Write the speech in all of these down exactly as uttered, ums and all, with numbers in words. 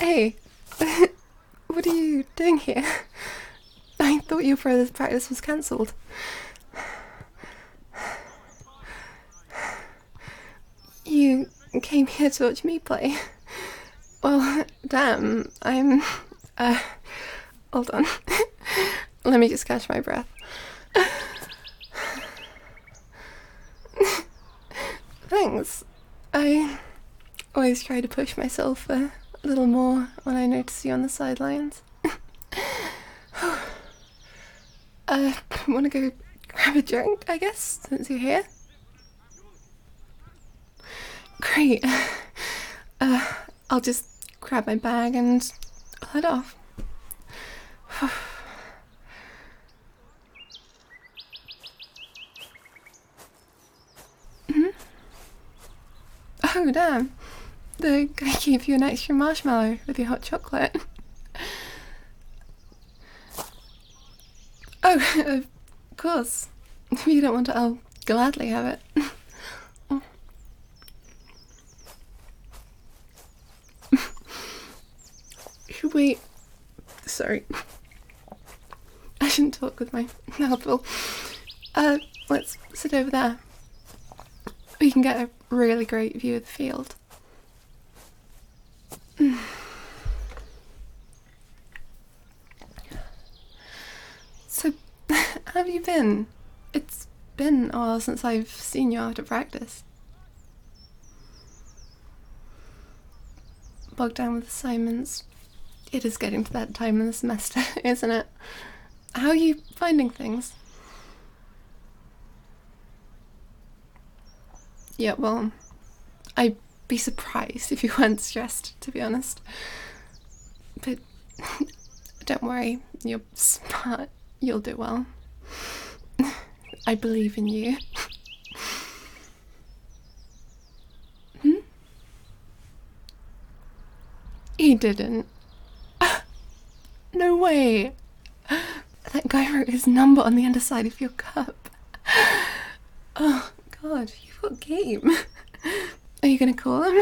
Hey, what are you doing here? I thought your brother's practice was cancelled. You came here to watch me play. Well, damn, I'm... Uh, hold on. Let me just catch my breath. Thanks. I always try to push myself a little more when I notice you on the sidelines. uh, wanna go grab a drink, I guess, since you're here? Great. Uh, I'll just grab my bag and I'll head off. Mm-hmm. Oh, damn. The guy gave you an extra marshmallow with your hot chocolate. Oh, of course. If you don't want it, I'll gladly have it. Wait, sorry. I shouldn't talk with my mouth full. Uh, let's sit over there. We can get a really great view of the field. So, how have you been? It's been a while since I've seen you after practice. Bogged down with assignments. It is getting to that time in the semester, isn't it? How are you finding things? Yeah, well, I'd be surprised if you weren't stressed, to be honest. But don't worry, you're smart. You'll do well. I believe in you. Hmm? He didn't. No way! That guy wrote his number on the underside of your cup. Oh god, you've got game. Are you gonna call him?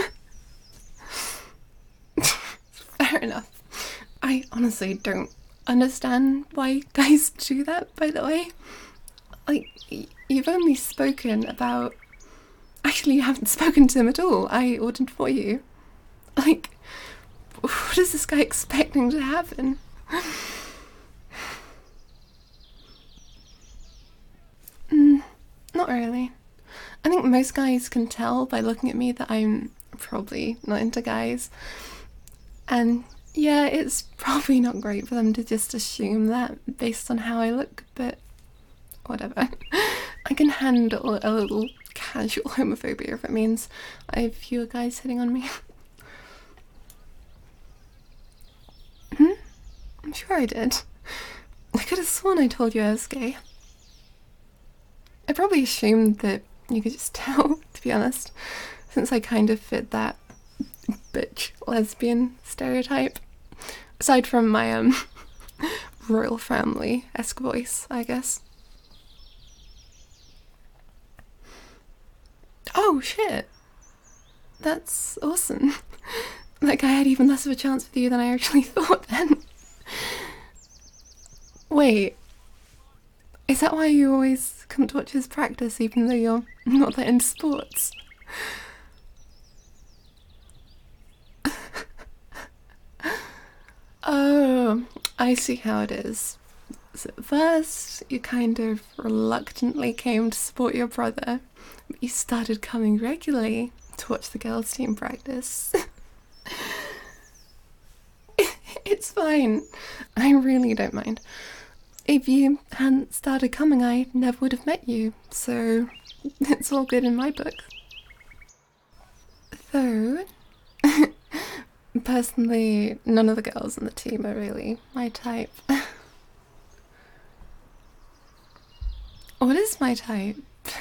Fair enough. I honestly don't understand why guys do that, by the way. Like, you've only spoken about... Actually, you haven't spoken to him at all. I ordered for you. Like, what is this guy expecting to happen? mm, not really. I think most guys can tell by looking at me that I'm probably not into guys. And yeah, it's probably not great for them to just assume that based on how I look, but whatever. I can handle a little casual homophobia if it means I have fewer guys hitting on me. Hmm? I'm sure I did. I could have sworn I told you I was gay. I probably assumed that you could just tell, to be honest, since I kind of fit that bitch lesbian stereotype. Aside from my, um, royal family-esque voice, I guess. Oh, shit. That's awesome. Like, I had even less of a chance with you than I actually thought then. Wait, is that why you always come to watch his practice even though you're not that into sports? Oh, I see how it is. So at first, you kind of reluctantly came to support your brother, but you started coming regularly to watch the girls' team practice. It's fine. I really don't mind. If you hadn't started coming, I never would have met you, so it's all good in my book. Though, personally, none of the girls on the team are really my type. What is my type?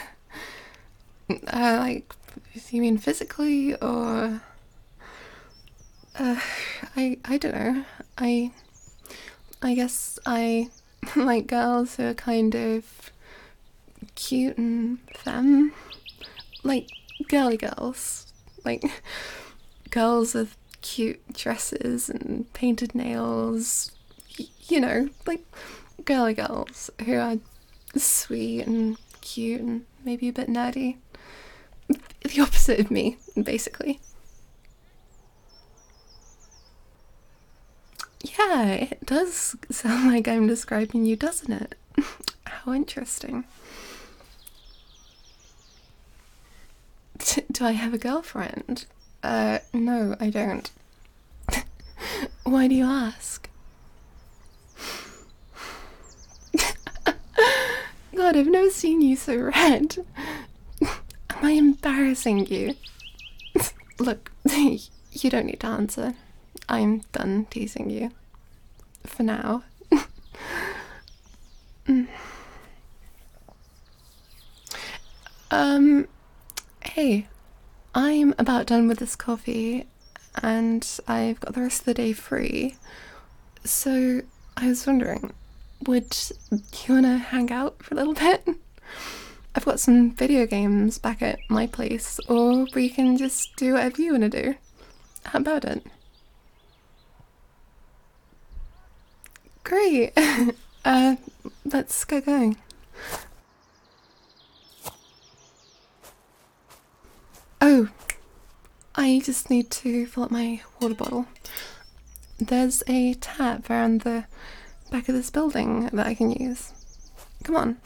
Uh, like, you mean physically, or... Uh, I, I don't know. I, I guess I like girls who are kind of cute and femme. Like, girly girls. Like, girls with cute dresses and painted nails. Y- you know, like girly girls who are sweet and cute and maybe a bit nerdy. The opposite of me, basically. Yeah, it does sound like I'm describing you, doesn't it? How interesting. D- do I have a girlfriend? Uh, no, I don't. Why do you ask? God, I've never seen you so red. Am I embarrassing you? Look, you don't need to answer. I'm done teasing you. For now. Mm. Um, hey, I'm about done with this coffee and I've got the rest of the day free. So I was wondering, would you wanna hang out for a little bit? I've got some video games back at my place, or we can just do whatever you wanna do. How about it? Great. uh, let's get going. Oh, I just need to fill up my water bottle. There's a tap around the back of this building that I can use. Come on.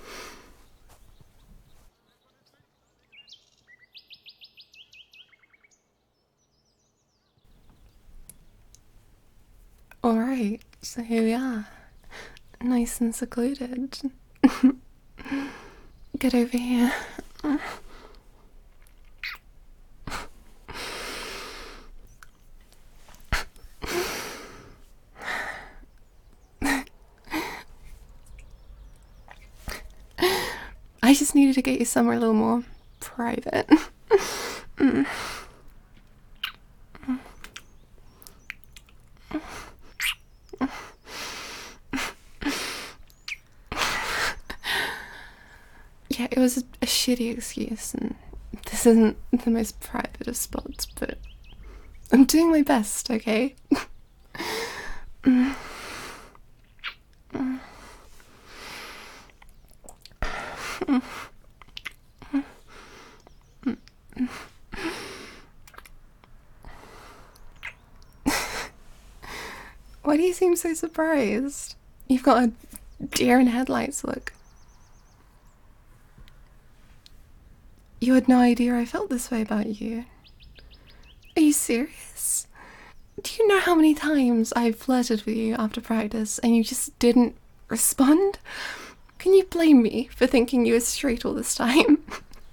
Alright, so here we are. Nice and secluded. Get over here. I just needed to get you somewhere a little more private. mm. Yeah, it was a, a shitty excuse, and this isn't the most private of spots, but I'm doing my best, okay? mm. Mm. Mm. Why do you seem so surprised? You've got a deer in headlights look. You had no idea I felt this way about you. Are you serious? Do you know how many times I've flirted with you after practice and you just didn't respond? Can you blame me for thinking you were straight all this time?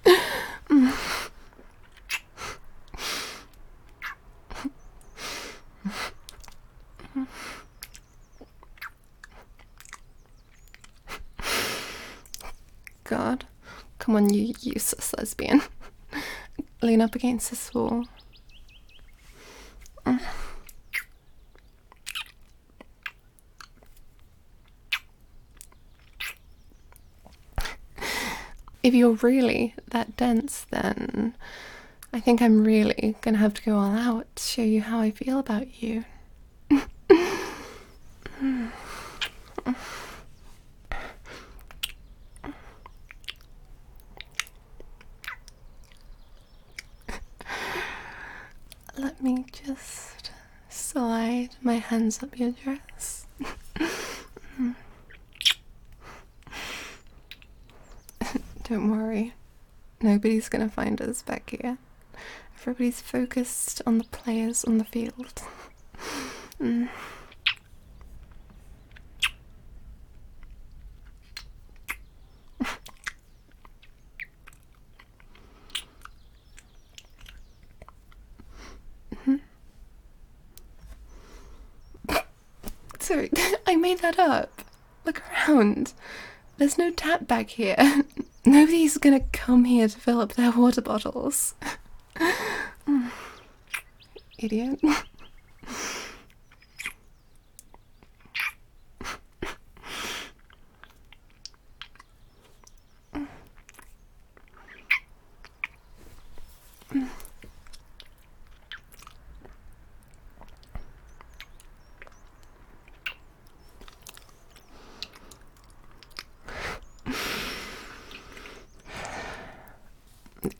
God. Come on, you useless lesbian. Lean up against this wall. If you're really that dense, then I think I'm really gonna have to go all out to show you how I feel about you. Let me just slide my hands up your dress. Don't worry, nobody's gonna find us back here. Everybody's focused on the players on the field. Mm. Sorry, I made that up. Look around. There's no tap back here. Nobody's gonna come here to fill up their water bottles. Idiot.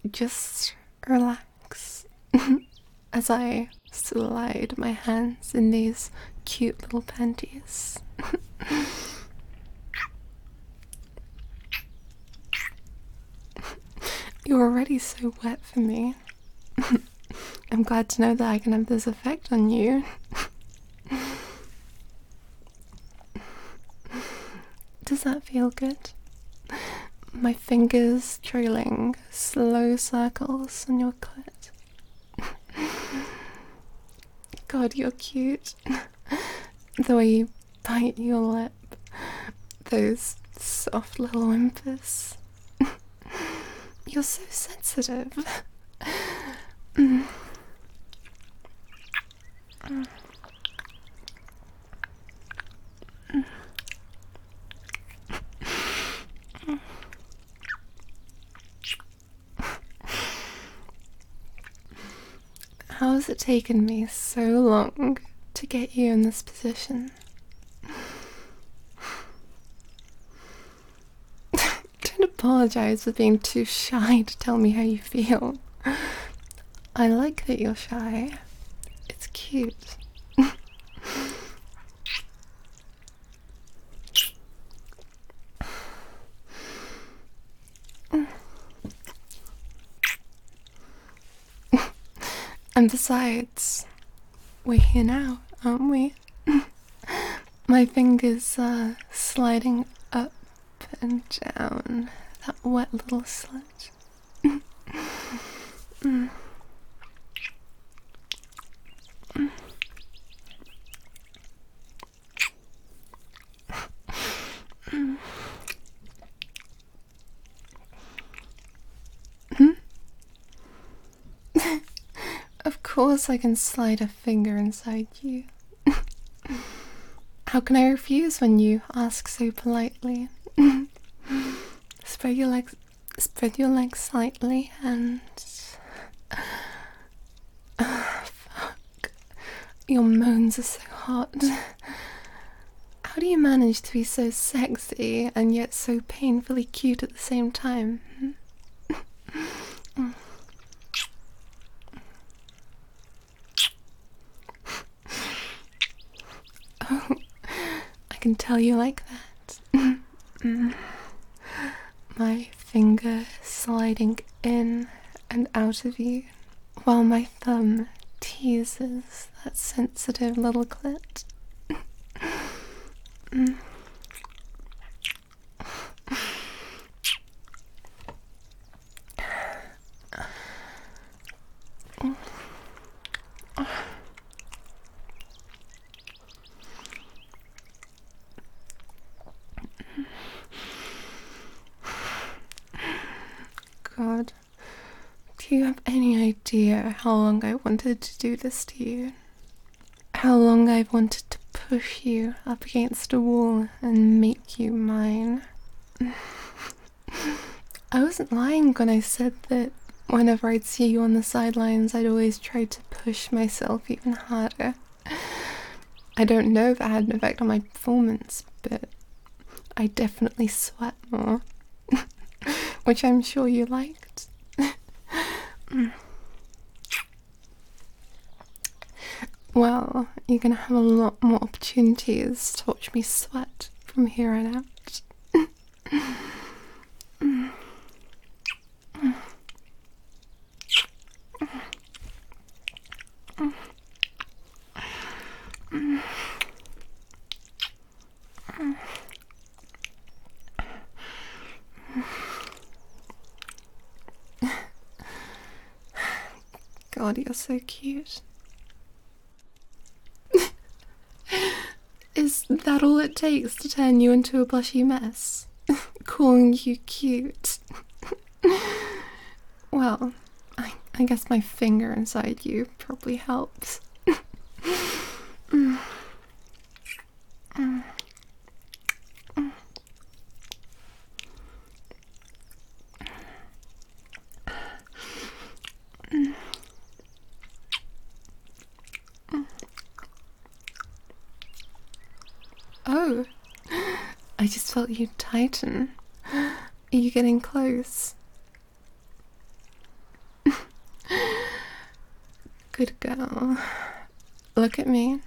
just relax as I slide my hands in these cute little panties. You're already so wet for me. I'm glad to know that I can have this effect on you. Does that feel good? My fingers trailing slow circles on your clit. God, you're cute. The way you bite your lip, those soft little whimpers. You're so sensitive. Mm. Mm. How has it taken me so long to get you in this position? Don't apologize for being too shy to tell me how you feel. I like that you're shy. It's cute. And besides, we're here now, aren't we? My fingers are sliding up and down that wet little slit. Mm. Mm. Mm. Hmm? Of course I can slide a finger inside you. How can I refuse when you ask so politely? Spread your legs, spread your legs slightly and... Oh, fuck. Your moans are so hot. How do you manage to be so sexy and yet so painfully cute at the same time? Oh, I can tell you like that. My finger sliding in and out of you, while my thumb teases that sensitive little clit. Mm. God, do you have any idea how long I wanted to do this to you? How long I've wanted to push you up against a wall and make you mine? I wasn't lying when I said that whenever I'd see you on the sidelines, I'd always try to push myself even harder. I don't know if it had an effect on my performance, but I definitely sweat more. Which I'm sure you liked. Well, you're gonna have a lot more opportunities to watch me sweat from here on out. God, you're so cute. Is that all it takes to turn you into a blushy mess? Calling you cute? Well, I, I guess my finger inside you probably helps. mm. Mm. Mm. Oh, I just felt you tighten. Are you getting close? Good girl. Look at me.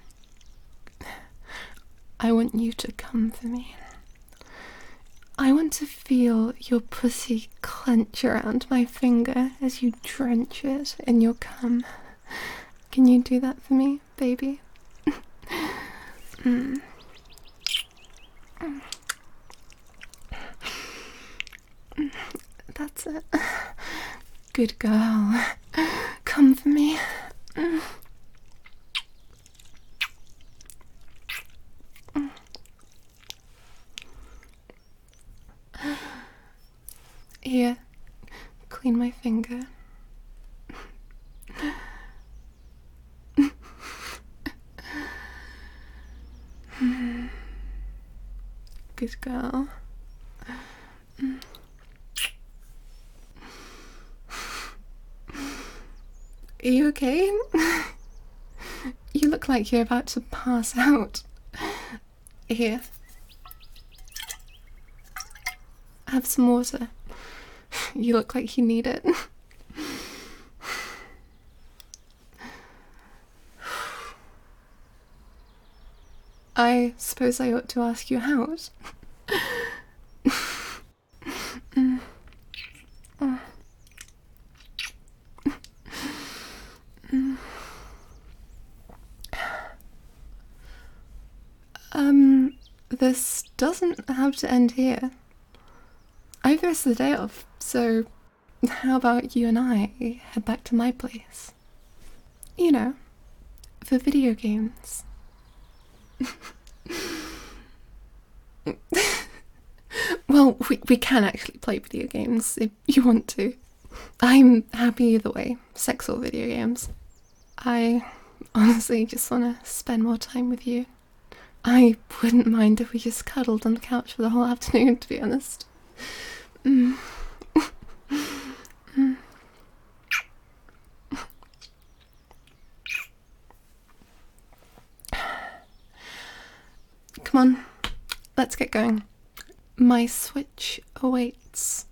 I want you to come for me. I want to feel your pussy clench around my finger as you drench it in your cum. Can you do that for me, baby? mm. That's it. Good girl. Come for me. Here, clean my finger. Good girl. Are you okay? You look like you're about to pass out. Here. Have some water. You look like you need it. I suppose I ought to ask you out. mm. Oh. mm. Um, this doesn't have to end here. I have the rest of the day off, so how about you and I head back to my place? You know, for video games. Well, we, we can actually play video games if you want to. I'm happy either way, sex or video games. I honestly just want to spend more time with you. I wouldn't mind if we just cuddled on the couch for the whole afternoon, to be honest. Mm. mm. Come on, let's get going. My switch awaits.